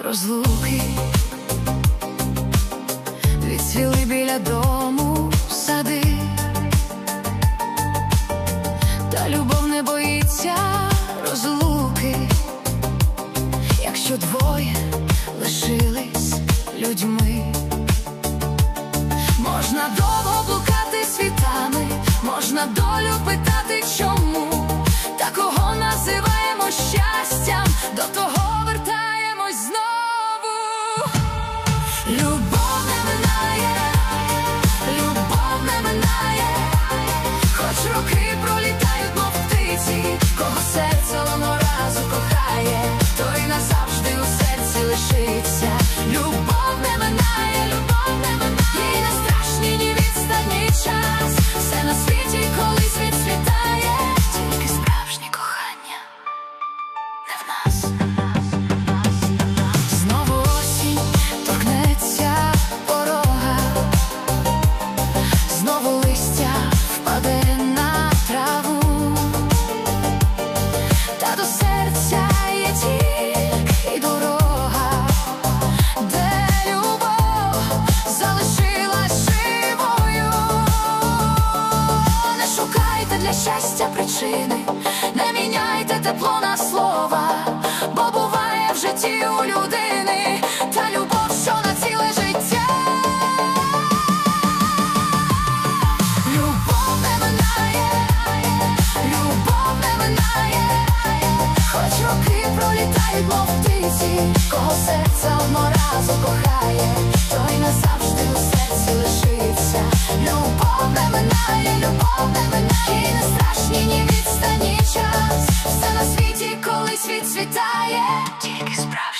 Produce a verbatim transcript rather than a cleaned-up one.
розлуки, відцвіли біля дому сади, та любов не боїться розлуки, якщо двоє лишились людьми. Можна довго блукати світами, можна долю питати чому, та кого називаємо щастям, до того вертаємось знову. Любов не минає, любов не минає, хоч роки пролітають, мов птиці, кого серце одного разу кохає, той назавжди у серці лишиться. Любов не минає, любов не минає, і не страшні ні відстань, ні час, все на світі колись відцвітає, тільки справжнє кохання не в нас. Знову осінь торкнеться порога, знову листя впаде на траву, та до серця є тільки дорога, де любов залишилась живою. Не шукайте для щастя причини, не міняйте тепло на слова, бо буває в житті у людини та любов, що на ціле життя. Любов не минає, любов не минає, хоч роки пролітають, мов птиці, кого серце одного разу кохає, той назавжди у серці лишиться. Любов не минає, любов не минає, і не страшні ні відстань, ні час, все на світі колись відцвітає, тільки справді